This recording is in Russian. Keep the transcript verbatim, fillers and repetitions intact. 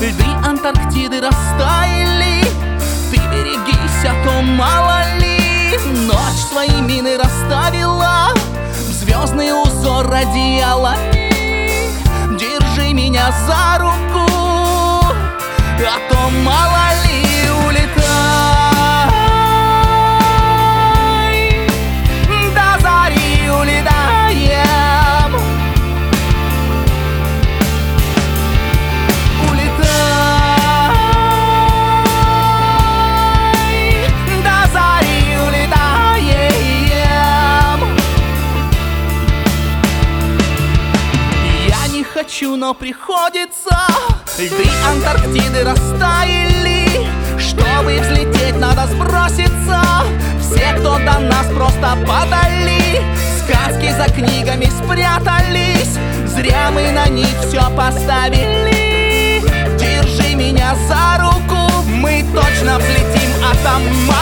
Льды Антарктиды растаяли, ты берегись, а то мало ли. Ночь свои мины расставила, звездный узор одеялами. Держи меня за руку, а то мало ли. Улетай, до зари улетаем. Улетай, до зари улетаем. Я не хочу, но приходится. Льды Антарктиды растаяли, чтобы взлететь, надо сброситься. Все, кто до нас, просто подали. Сказки за книгами спрятались, зря мы на них все поставили. Держи меня за руку, мы точно взлетим, а там